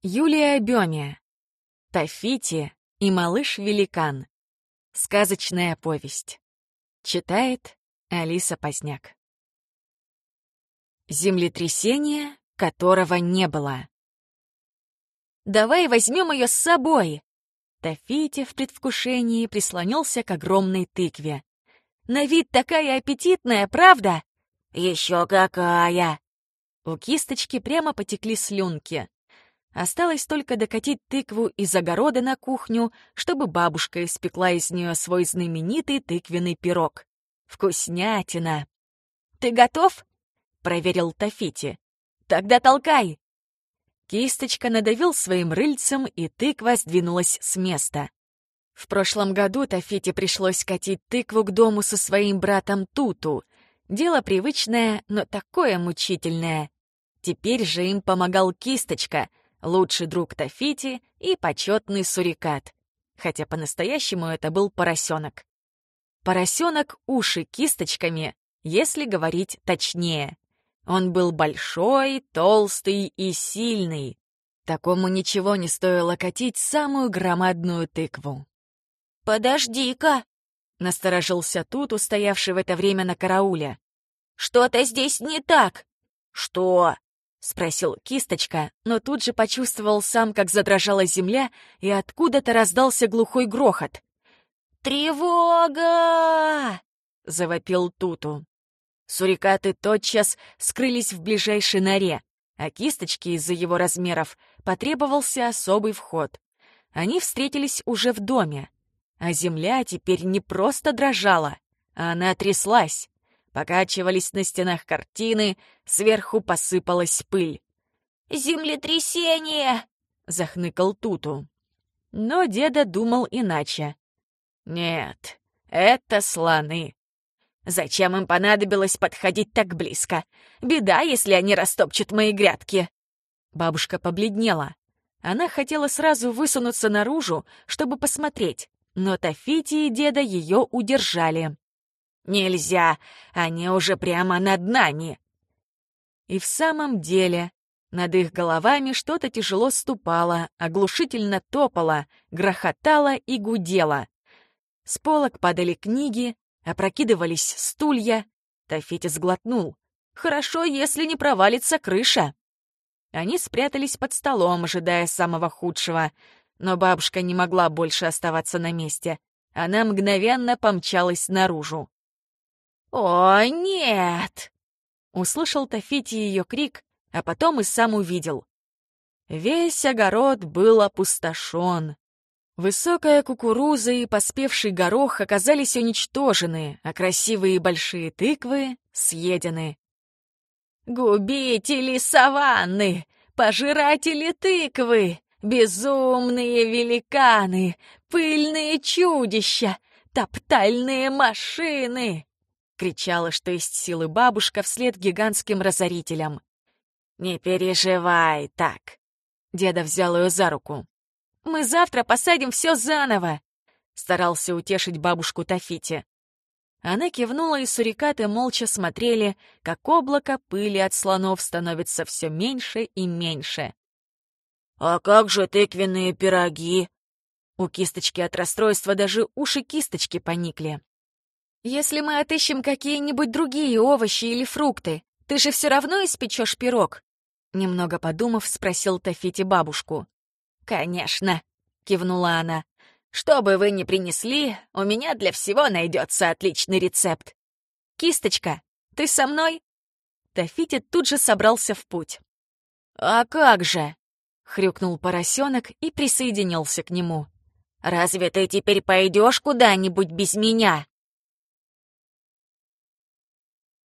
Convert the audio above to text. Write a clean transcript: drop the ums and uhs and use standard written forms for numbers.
Юлия Бёня. Тафити и малыш-великан. Сказочная повесть. Читает Алиса Поздняк. Землетрясение, которого не было. «Давай возьмем ее с собой!» Тафити в предвкушении прислонился к огромной тыкве. «На вид такая аппетитная, правда?» «Еще какая!» У кисточки прямо потекли слюнки. Осталось только докатить тыкву из огорода на кухню, чтобы бабушка испекла из нее свой знаменитый тыквенный пирог. Вкуснятина! «Ты готов?» — проверил Тафити. «Тогда толкай!» Кисточка надавил своим рыльцем, и тыква сдвинулась с места. В прошлом году Тафити пришлось катить тыкву к дому со своим братом Туту. Дело привычное, но такое мучительное. Теперь же им помогал Кисточка, лучший друг Тафити и почетный сурикат. Хотя по-настоящему это был поросенок. Поросенок уши кисточками, если говорить точнее. Он был большой, толстый и сильный. Такому ничего не стоило катить самую громадную тыкву. «Подожди-ка!» — насторожился Туту, стоявший в это время на карауле. «Что-то здесь не так!» «Что?» — спросил Кисточка, но тут же почувствовал сам, как задрожала земля, и откуда-то раздался глухой грохот. «Тревога!» — завопил Туту. Сурикаты тотчас скрылись в ближайшей норе, а Кисточке из-за его размеров потребовался особый вход. Они встретились уже в доме, а земля теперь не просто дрожала, а она тряслась. Покачивались на стенах картины, сверху посыпалась пыль. «Землетрясение!» — захныкал Туту. Но деда думал иначе. «Нет, это слоны. Зачем им понадобилось подходить так близко? Беда, если они растопчут мои грядки!» Бабушка побледнела. Она хотела сразу высунуться наружу, чтобы посмотреть, но Тафити и деда ее удержали. «Нельзя! Они уже прямо над нами!» И в самом деле, над их головами что-то тяжело ступало, оглушительно топало, грохотало и гудело. С полок падали книги, опрокидывались стулья. Тафити сглотнул. «Хорошо, если не провалится крыша!» Они спрятались под столом, ожидая самого худшего, но бабушка не могла больше оставаться на месте. Она мгновенно помчалась наружу. «О, нет!» — услышал Тафити ее крик, а потом и сам увидел. Весь огород был опустошен. Высокая кукуруза и поспевший горох оказались уничтожены, а красивые большие тыквы съедены. «Губители саванны! Пожиратели тыквы! Безумные великаны! Пыльные чудища! Топтальные машины!» — кричала, что есть силы бабушка вслед гигантским разорителям. «Не переживай так!» — деда взял ее за руку. «Мы завтра посадим все заново!» — старался утешить бабушку Тафити. Она кивнула, и сурикаты молча смотрели, как облако пыли от слонов становится все меньше и меньше. «А как же тыквенные пироги?» У Кисточки от расстройства даже уши Кисточки поникли. «Если мы отыщем какие-нибудь другие овощи или фрукты, ты же все равно испечешь пирог?» Немного подумав, спросил Тафити бабушку. «Конечно», — кивнула она. «Что бы вы ни принесли, у меня для всего найдется отличный рецепт. Кисточка, ты со мной?» Тафити тут же собрался в путь. «А как же?» — хрюкнул поросенок и присоединился к нему. «Разве ты теперь пойдешь куда-нибудь без меня?»